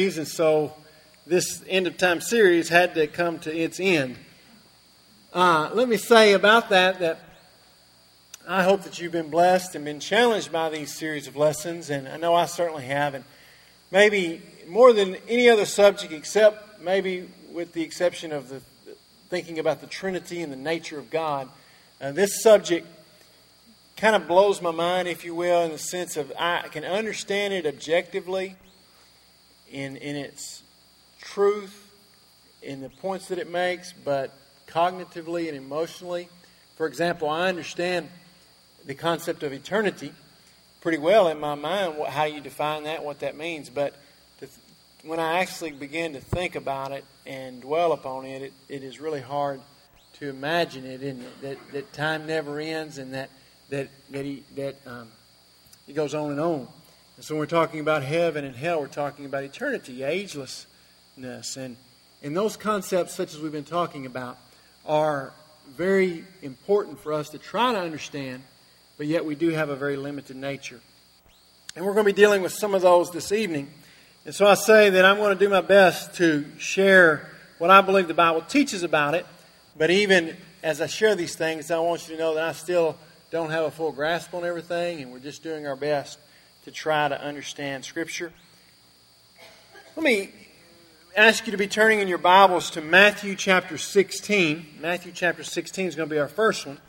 series, and so this end of time series had to come to its end. Let me say about that I hope that you've been blessed and been challenged by these series of lessons, and I know I certainly have. And maybe more than any other subject, except maybe with the exception of the thinking about the Trinity and the nature of God, this subject kind of blows my mind, if you will, in the sense of I can understand it objectively in its truth, in the points that it makes, but cognitively and emotionally. For example, I understand the concept of eternity pretty well in my mind, how you define that, what that means. But when I actually begin to think about it and dwell upon it, it is really hard to imagine it, isn't it? That time never ends, and that it goes on and on. And so when we're talking about heaven and hell, we're talking about eternity, agelessness. And those concepts, such as we've been talking about, are very important for us to try to understand, but yet we do have a very limited nature. And we're going to be dealing with some of those this evening. And so I say that I'm going to do my best to share what I believe the Bible teaches about it, but even as I share these things, I want you to know that I still don't have a full grasp on everything, and we're just doing our best to try to understand Scripture. Let me ask you to be turning in your Bibles to Matthew chapter 16. Matthew chapter 16 is going to be our first one.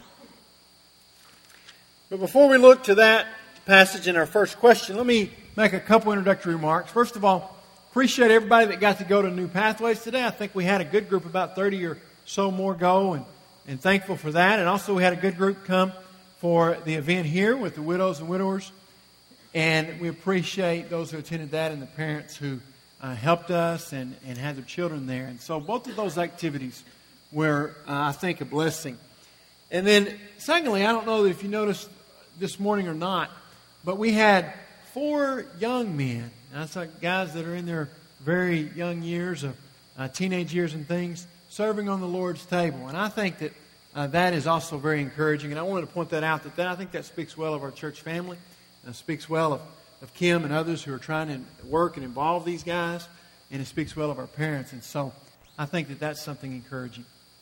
But before we look to that passage in our first question, let me make a couple introductory remarks. First of all, appreciate everybody that got to go to New Pathways today. I think we had a good group, about 30 or so more go, and thankful for that. And also we had a good group come for the event here with the widows and widowers. And we appreciate those who attended that and the parents who helped us and had their children there. And so both of those activities were, I think, a blessing. And then, secondly, I don't know if you noticed this morning or not, but we had 4 young men. That's like guys that are in their very young years of teenage years and things, serving on the Lord's table. And I think that that is also very encouraging. And I wanted to point that out, that I think that speaks well of our church family. Speaks well of Kim and others who are trying to work and involve these guys. And it speaks well of our parents. And so I think that that's something encouraging.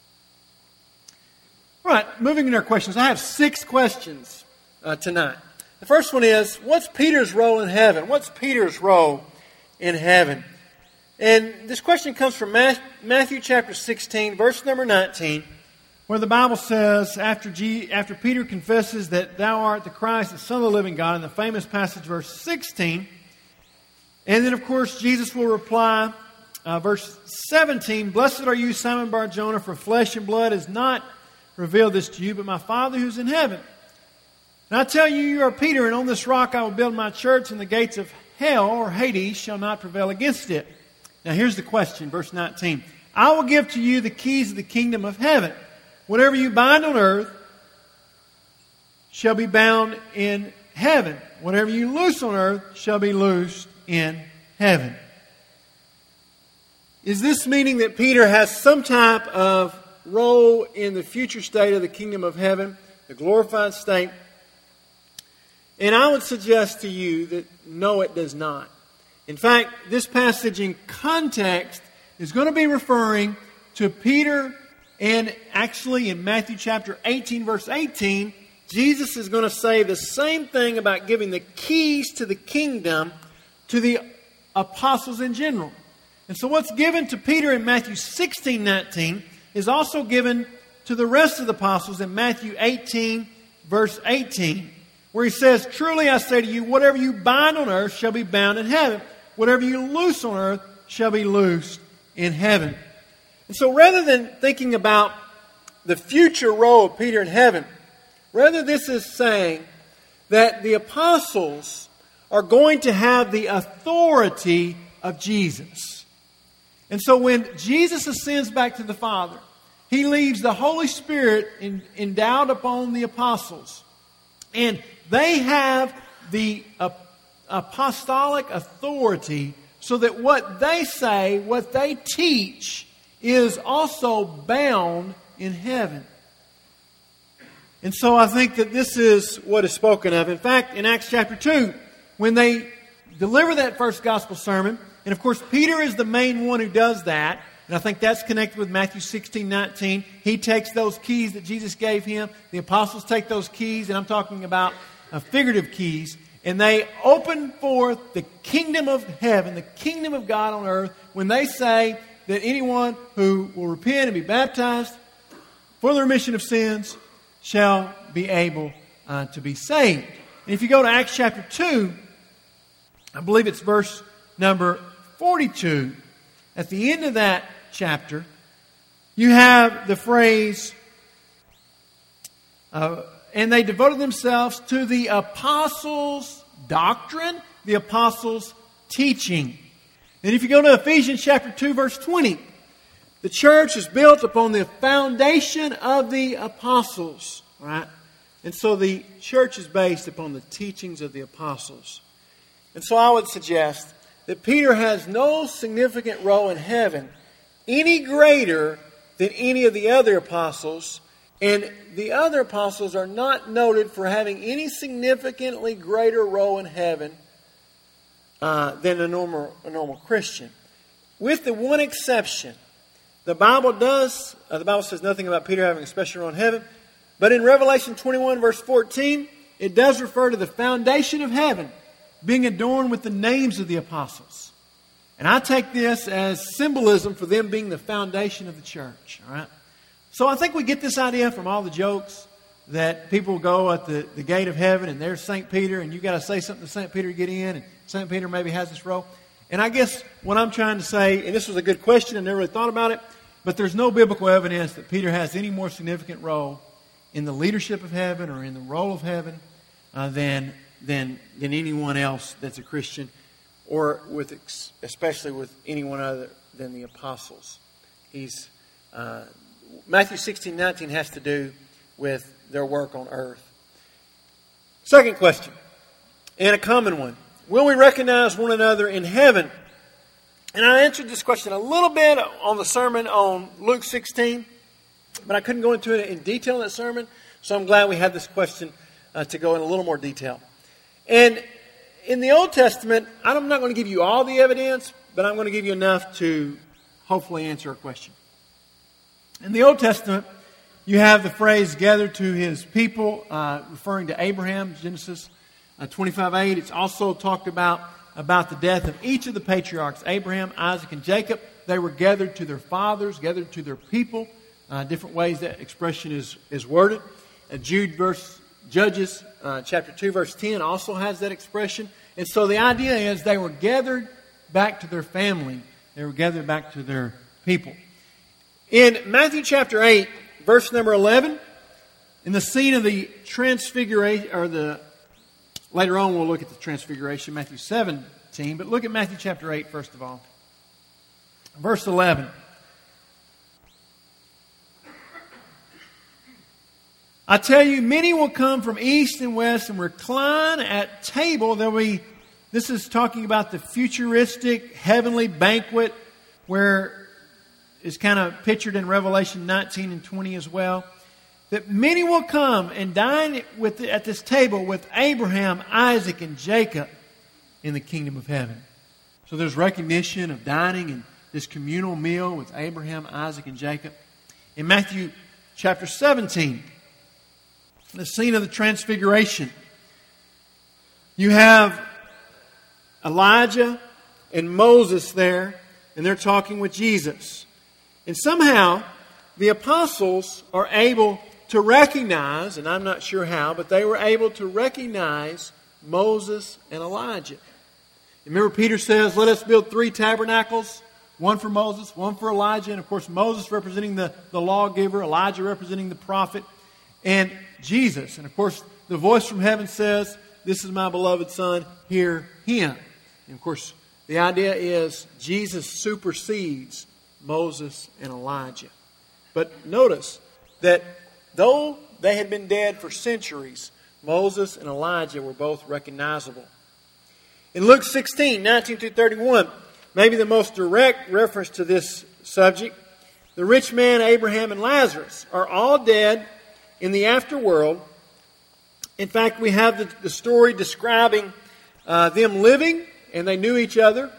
All right, moving into our questions. I have 6 questions tonight. The first one is, what's Peter's role in heaven? What's Peter's role in heaven? And this question comes from Matthew chapter 16, verse number 19. Where the Bible says, after Peter confesses that thou art the Christ, the Son of the living God, in the famous passage, verse 16. And then, of course, Jesus will reply, verse 17, Blessed are you, Simon Bar-Jonah, for flesh and blood has not revealed this to you, but my Father who's in heaven. And I tell you, you are Peter, and on this rock I will build my church, and the gates of hell, or Hades, shall not prevail against it. Now here's the question, verse 19. I will give to you the keys of the kingdom of heaven. Whatever you bind on earth shall be bound in heaven. Whatever you loose on earth shall be loosed in heaven. Is this meaning that Peter has some type of role in the future state of the kingdom of heaven, the glorified state? And I would suggest to you that no, it does not. In fact, this passage in context is going to be referring to Peter. And actually in Matthew chapter 18, verse 18, Jesus is going to say the same thing about giving the keys to the kingdom to the apostles in general. And so what's given to Peter in Matthew 16, 19 is also given to the rest of the apostles in Matthew 18, verse 18, where he says, Truly I say to you, whatever you bind on earth shall be bound in heaven. Whatever you loose on earth shall be loosed in heaven. And so rather than thinking about the future role of Peter in heaven, rather this is saying that the apostles are going to have the authority of Jesus. And so when Jesus ascends back to the Father, He leaves the Holy Spirit endowed upon the apostles. And they have the apostolic authority so that what they say, what they teach, is also bound in heaven. And so I think that this is what is spoken of. In fact, in Acts chapter 2, when they deliver that first gospel sermon, And of course, Peter is the main one who does that. And I think that's connected with Matthew 16:19. He takes those keys that Jesus gave him. The apostles take those keys, and I'm talking about figurative keys. And they open forth the kingdom of heaven, the kingdom of God on earth, when they say that anyone who will repent and be baptized for the remission of sins shall be able to be saved. And if you go to Acts chapter 2, I believe it's verse number 42. At the end of that chapter, you have the phrase, and they devoted themselves to the apostles' doctrine, the apostles' teaching. And if you go to Ephesians chapter 2, verse 20, the church is built upon the foundation of the apostles. Right? And so the church is based upon the teachings of the apostles. And so I would suggest that Peter has no significant role in heaven any greater than any of the other apostles. And the other apostles are not noted for having any significantly greater role in heaven than a normal Christian. With the one exception, the Bible says nothing about Peter having a special role in heaven. But in Revelation 21, verse 14, it does refer to the foundation of heaven being adorned with the names of the apostles. And I take this as symbolism for them being the foundation of the church. All right? So I think we get this idea from all the jokes that people go at the gate of heaven and there's St. Peter and you got to say something to St. Peter to get in, and St. Peter maybe has this role. And I guess what I'm trying to say, and this was a good question, I never really thought about it, but there's no biblical evidence that Peter has any more significant role in the leadership of heaven or in the role of heaven than anyone else that's a Christian, or especially with anyone other than the apostles. Matthew 16:19 has to do with their work on earth. Second question, and a common one: will we recognize one another in heaven? And I answered this question a little bit on the sermon on Luke 16, but I couldn't go into it in detail in that sermon, so I'm glad we had this question to go in a little more detail. And in the Old Testament, I'm not going to give you all the evidence, but I'm going to give you enough to hopefully answer a question. In the Old Testament, you have the phrase gathered to his people, referring to Abraham, Genesis 25:8. It's also talked about the death of each of the patriarchs, Abraham, Isaac, and Jacob. They were gathered to their fathers, gathered to their people. Different ways that expression is worded. Judges chapter 2, verse 10 also has that expression. And so the idea is they were gathered back to their family. They were gathered back to their people. In Matthew chapter 8, verse number 11, in the scene of the transfiguration, later on we'll look at the transfiguration, Matthew 17, but look at Matthew chapter 8 first of all. Verse 11. I tell you, many will come from east and west and recline at table. This is talking about the futuristic heavenly banquet where is kind of pictured in Revelation 19 and 20 as well. That many will come and dine at this table with Abraham, Isaac, and Jacob in the kingdom of heaven. So there's recognition of dining in this communal meal with Abraham, Isaac, and Jacob. In Matthew chapter 17, the scene of the transfiguration, you have Elijah and Moses there, and they're talking with Jesus. And somehow, the apostles are able to recognize, and I'm not sure how, but they were able to recognize Moses and Elijah. Remember, Peter says, let us build 3 tabernacles, one for Moses, one for Elijah, and of course Moses representing the lawgiver, Elijah representing the prophet, and Jesus. And of course, the voice from heaven says, this is my beloved Son, hear him. And of course, the idea is Jesus supersedes Moses and Elijah. But notice that though they had been dead for centuries, Moses and Elijah were both recognizable. In Luke 16, 19 through 31, maybe the most direct reference to this subject, the rich man, Abraham, and Lazarus are all dead in the afterworld. In fact, we have the story describing them living, and they knew each other.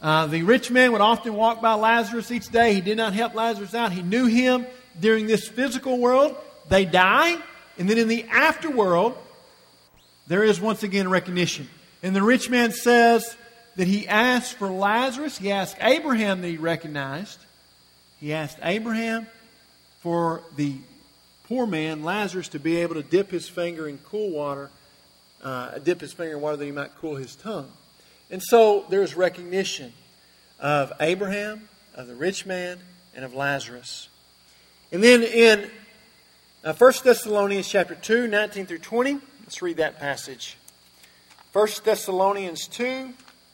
The rich man would often walk by Lazarus each day. He did not help Lazarus out. He knew him during this physical world. They die. And then in the afterworld, there is once again recognition. And the rich man says that he asked for Lazarus. He asked Abraham that he recognized. He asked Abraham for the poor man, Lazarus, to be able to dip his finger in cool water, dip his finger in water that he might cool his tongue. And so there's recognition of Abraham, of the rich man, and of Lazarus. And then in 1 Thessalonians chapter 2, 19 through 20, let's read that passage. 1 Thessalonians 2,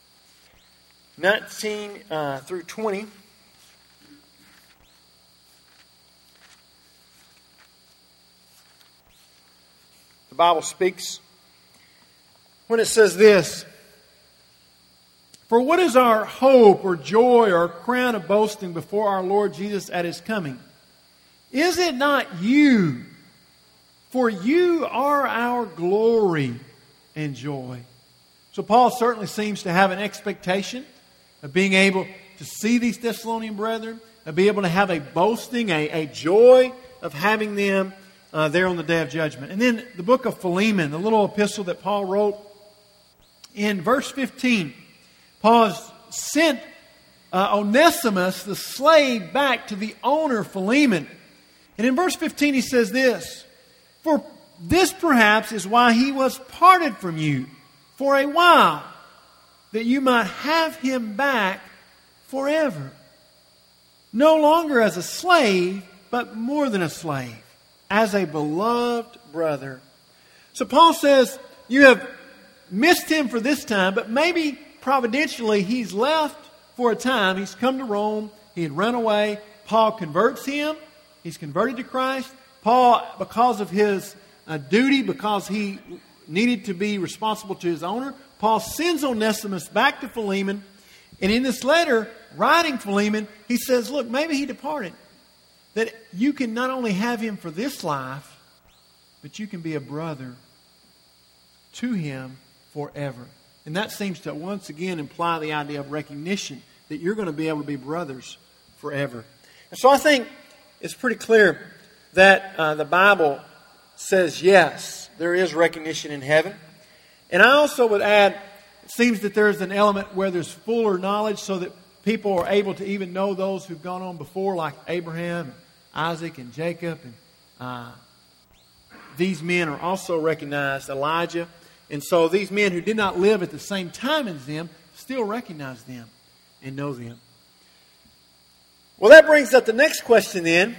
19 through 20. The Bible speaks when it says this: "For what is our hope or joy or crown of boasting before our Lord Jesus at His coming? Is it not you? For you are our glory and joy." So Paul certainly seems to have an expectation of being able to see these Thessalonian brethren, of being able to have a boasting, a joy of having them there on the day of judgment. And then the book of Philemon, the little epistle that Paul wrote, in verse 15, Paul has sent Onesimus, the slave, back to the owner, Philemon. And in verse 15 he says this: "For this perhaps is why he was parted from you for a while, that you might have him back forever. No longer as a slave, but more than a slave, as a beloved brother." So Paul says, you have missed him for this time, but maybe providentially he's left for a time. He's come to Rome. He had run away. Paul converts him. He's converted to Christ. Paul, because of his duty, because he needed to be responsible to his owner, Paul sends Onesimus back to Philemon. And in this letter, writing Philemon, he says, look, maybe he departed. That you can not only have him for this life, but you can be a brother to him forever. And that seems to once again imply the idea of recognition, that you're going to be able to be brothers forever. And so I think it's pretty clear that the Bible says, yes, there is recognition in heaven. And I also would add, it seems that there's an element where there's fuller knowledge, so that people are able to even know those who've gone on before, like Abraham, Isaac, and Jacob. And these men are also recognized, Elijah. And so these men who did not live at the same time as them still recognize them and know them. Well, that brings up the next question then.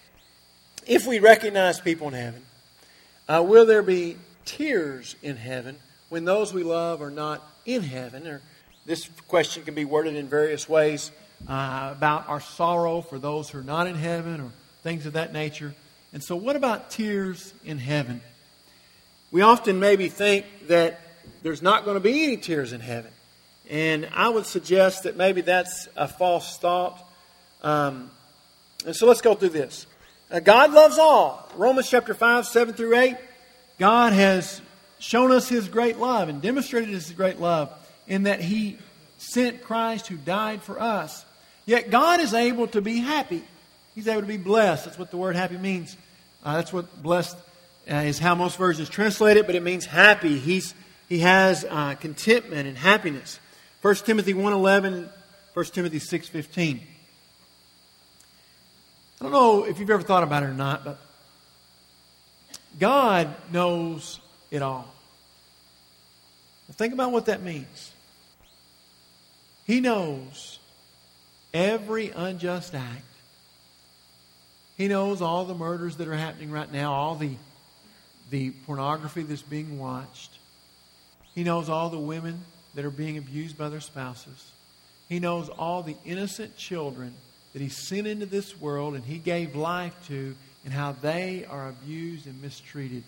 If we recognize people in heaven, will there be tears in heaven when those we love are not in heaven? Or this question can be worded in various ways about our sorrow for those who are not in heaven, or things of that nature. And so what about tears in heaven? We often maybe think that there's not going to be any tears in heaven. And I would suggest that maybe that's a false thought. And so let's go through this. God loves all. Romans chapter 5, 7 through 8. God has shown us His great love and demonstrated His great love in that He sent Christ who died for us. Yet God is able to be happy. He's able to be blessed. That's what the word happy means. That's what blessed is how most versions translate it, but it means happy. He has contentment and happiness. 1 Timothy 1:11, 1 Timothy 6:15. I don't know if you've ever thought about it or not, but God knows it all. Now think about what that means. He knows every unjust act. He knows all the murders that are happening right now, all the pornography that's being watched. He knows all the women that are being abused by their spouses. He knows all the innocent children that He sent into this world and He gave life to, and how they are abused and mistreated.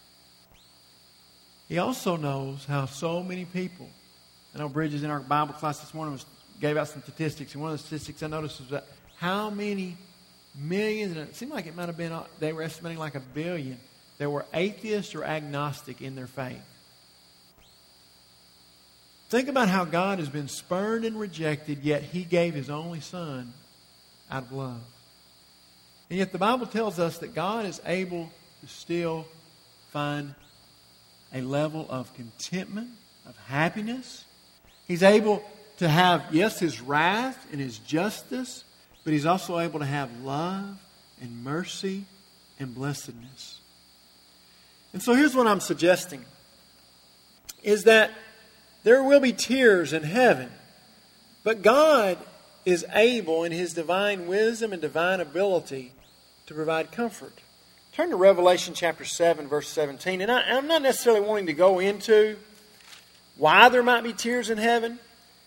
He also knows how so many people, I know Bridges in our Bible class this morning gave out some statistics, and one of the statistics I noticed was that how many millions, and it seemed like it might have been, they were estimating like 1 billion, that were atheist or agnostic in their faith. Think about how God has been spurned and rejected, yet He gave His only Son out of love. And yet the Bible tells us that God is able to still find a level of contentment, of happiness. He's able to have, yes, His wrath and His justice, but He's also able to have love and mercy and blessedness. And so here's what I'm suggesting, is that there will be tears in heaven, but God is able in His divine wisdom and divine ability to provide comfort. Turn to Revelation chapter 7, verse 17. And I'm not necessarily wanting to go into why there might be tears in heaven.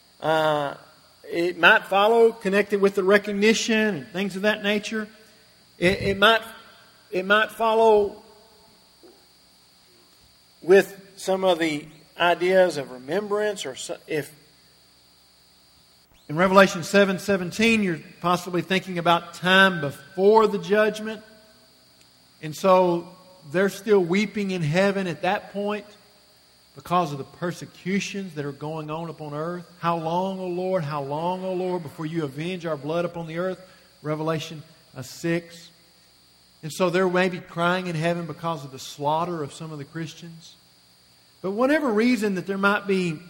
It might follow connected with the recognition and things of that nature. It might follow with some of the ideas of remembrance, or if in Revelation 7:17 you're possibly thinking about time before the judgment, and so they're still weeping in heaven at that point because of the persecutions that are going on upon earth. How long, O Lord, how long, O Lord, before you avenge our blood upon the earth? Revelation 6. And so there may be crying in heaven because of the slaughter of some of the Christians. But whatever reason that there might be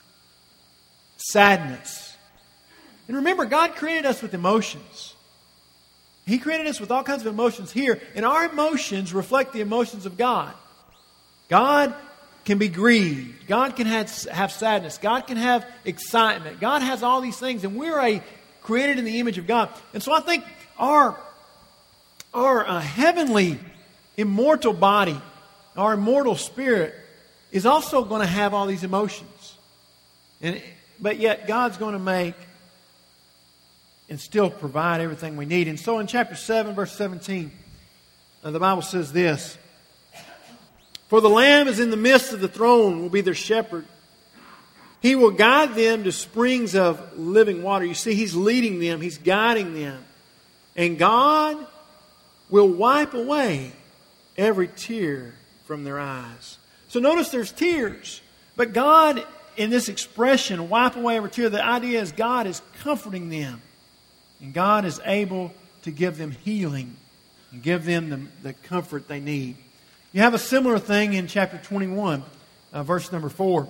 sadness. And remember, God created us with emotions. He created us with all kinds of emotions here. And our emotions reflect the emotions of God. God can be grieved. God can have sadness. God can have excitement. God has all these things. And we're created in the image of God. And so I think our heavenly immortal body, our immortal spirit, is also going to have all these emotions. But yet God's going to make and still provide everything we need. And so in chapter 7, verse 17, the Bible says this: "For the Lamb is in the midst of the throne, will be their shepherd. He will guide them to springs of living water." You see, He's leading them. He's guiding them. And God will wipe away every tear from their eyes. So notice there's tears. But God, in this expression, wipe away every tear, the idea is God is comforting them. And God is able to give them healing and give them the comfort they need. You have a similar thing in chapter 21, verse number 4.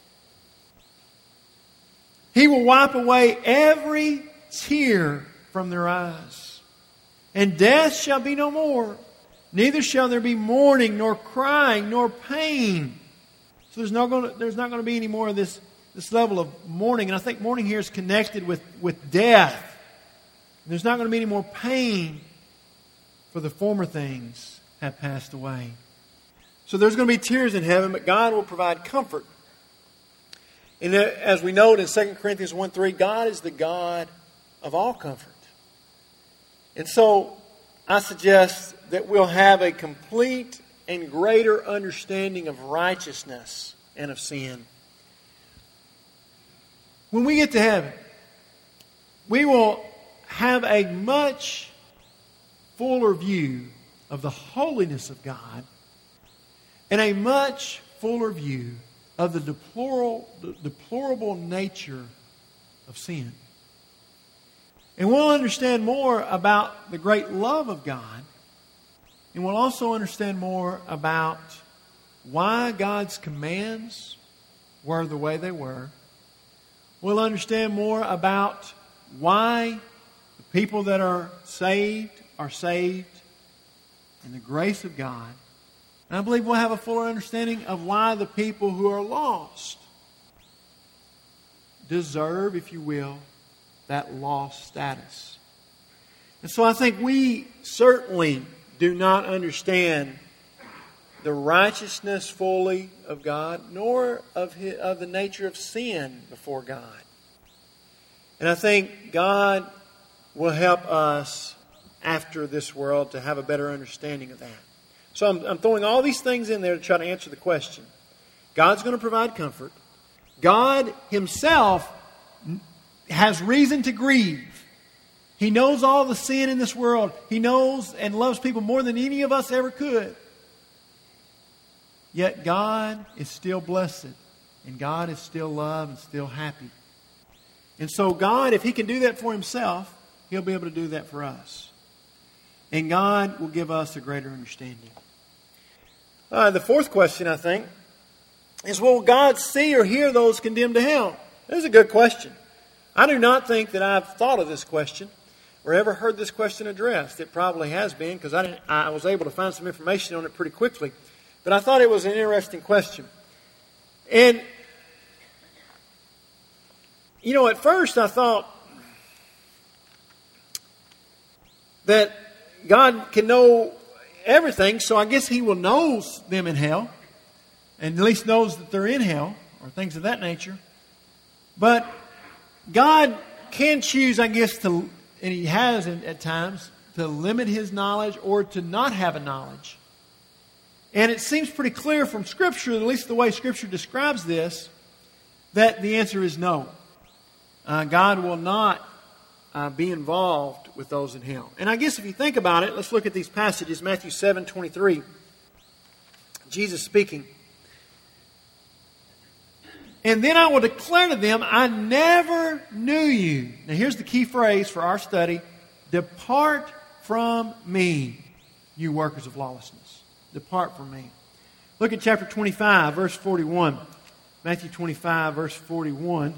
"He will wipe away every tear from their eyes. And death shall be no more. Neither shall there be mourning, nor crying, nor pain." So there's not going to be any more of this level of mourning. And I think mourning here is connected with death. There's not going to be any more pain, for the former things have passed away. So there's going to be tears in heaven, but God will provide comfort. And as we note in 2 Corinthians 1:3, God is the God of all comfort. And so I suggest that we'll have a complete and greater understanding of righteousness and of sin. When we get to heaven, we will have a much fuller view of the holiness of God and a much fuller view of the deplorable nature of sin. And we'll understand more about the great love of God. And we'll also understand more about why God's commands were the way they were. We'll understand more about why the people that are saved in the grace of God. And I believe we'll have a fuller understanding of why the people who are lost deserve, if you will, that lost status. And so I think we certainly do not understand the righteousness fully of God, nor of the nature of sin before God. And I think God will help us after this world to have a better understanding of that. So I'm throwing all these things in there to try to answer the question. God's going to provide comfort. God Himself has reason to grieve. He knows all the sin in this world. He knows and loves people more than any of us ever could. Yet God is still blessed And God is still love and still happy. And so God, if He can do that for Himself, He'll be able to do that for us. And God will give us a greater understanding. The fourth question, I think, is will God see or hear those condemned to hell? That's a good question. I do not think that I've thought of this question or ever heard this question addressed. It probably has been because I was able to find some information on it pretty quickly. But I thought it was an interesting question. And, you know, at first I thought that God can know everything, so I guess He will know them in hell, and at least knows that they're in hell, or things of that nature. But God can choose, I guess, to, and He has at times, to limit His knowledge or to not have a knowledge. And it seems pretty clear from Scripture, at least the way Scripture describes this, that the answer is no. God will not be involved with those in hell. And I guess if you think about it, let's look at these passages. Matthew 7:23. Jesus speaking. And then I will declare to them, I never knew you. Now here's the key phrase for our study. Depart from me, you workers of lawlessness. Depart from me. Look at chapter 25, verse 41. Matthew 25, verse 41.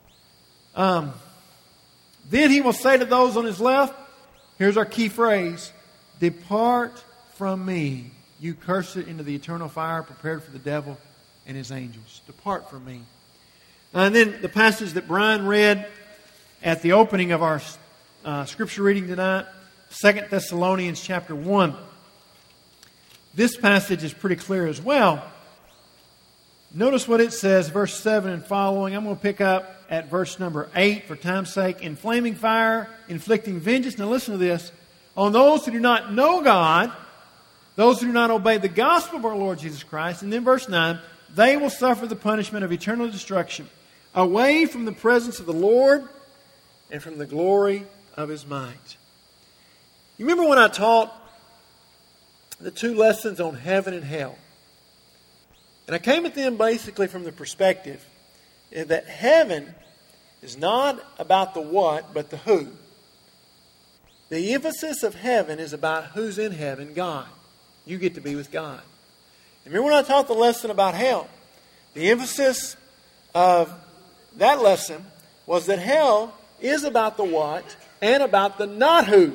Then He will say to those on His left, here's our key phrase, depart from me, you cursed, into the eternal fire prepared for the devil and his angels. Depart from me. And then the passage that Brian read at the opening of our scripture reading tonight, 2 Thessalonians chapter 1. This passage is pretty clear as well. Notice what it says, verse 7 and following. I'm going to pick up at verse number 8 for time's sake. In flaming fire, inflicting vengeance. Now listen to this. On those who do not know God, those who do not obey the gospel of our Lord Jesus Christ. And then verse 9. They will suffer the punishment of eternal destruction, away from the presence of the Lord and from the glory of His might. You remember when I taught the two lessons on heaven and hell? And I came at them basically from the perspective that heaven is not about the what, but the who. The emphasis of heaven is about who's in heaven, God. You get to be with God. Remember when I taught the lesson about hell? The emphasis of that lesson was that hell is about the what and about the not who.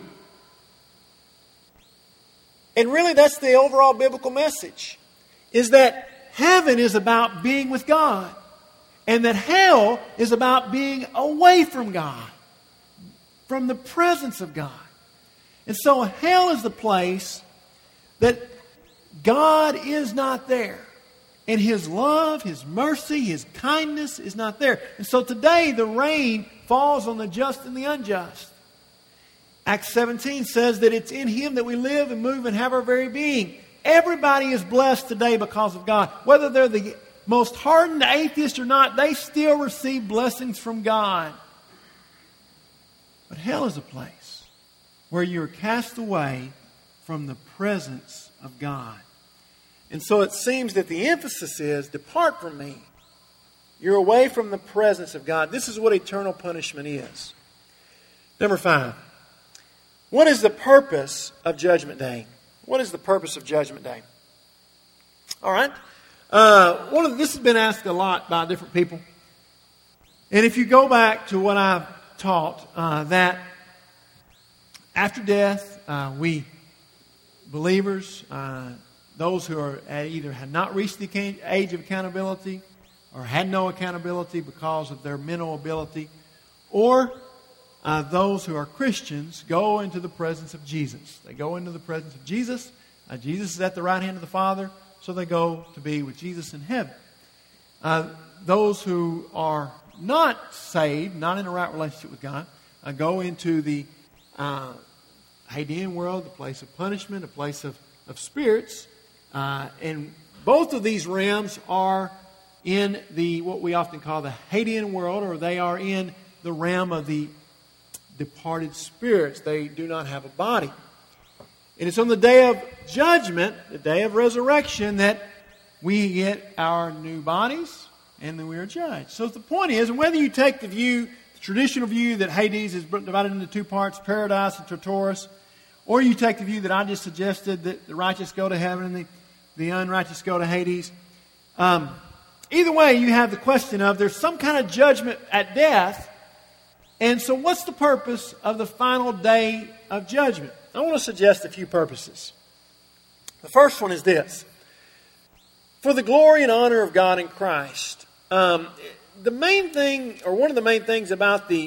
And really that's the overall biblical message, is that heaven is about being with God, and that hell is about being away from God, from the presence of God. And so hell is the place that God is not there. And His love, His mercy, His kindness is not there. And so today the rain falls on the just and the unjust. Acts 17 says that it's in Him that we live and move and have our very being. Everybody is blessed today because of God. Whether they're the most hardened atheist or not, they still receive blessings from God. But hell is a place where you're cast away from the presence of God. And so it seems that the emphasis is, depart from me. You're away from the presence of God. This is what eternal punishment is. Number 5. What is the purpose of Judgment Day? What is the purpose of Judgment Day? All right. This has been asked a lot by different people. And if you go back to what I've taught, that after death, we believers, those who are either had not reached the age of accountability or had no accountability because of their mental ability, or those who are Christians go into the presence of Jesus. They go into the presence of Jesus. Jesus is at the right hand of the Father, so they go to be with Jesus in heaven. Those who are not saved, not in a right relationship with God, go into the Hadean world, the place of punishment, a place of spirits. And both of these realms are in what we often call the Hadean world, or they are in the realm of the departed spirits. They do not have a body. And it's on the day of judgment, the day of resurrection, that we get our new bodies and then we are judged. So the point is, whether you take the traditional view that Hades is divided into two parts, paradise and Tartarus, or you take the view that I just suggested, that the righteous go to heaven and the unrighteous go to Hades. Either way, you have the question of there's some kind of judgment at death. And so what's the purpose of the final day of judgment? I want to suggest a few purposes. The first one is this. For the glory and honor of God in Christ. The main thing, or one of the main things about the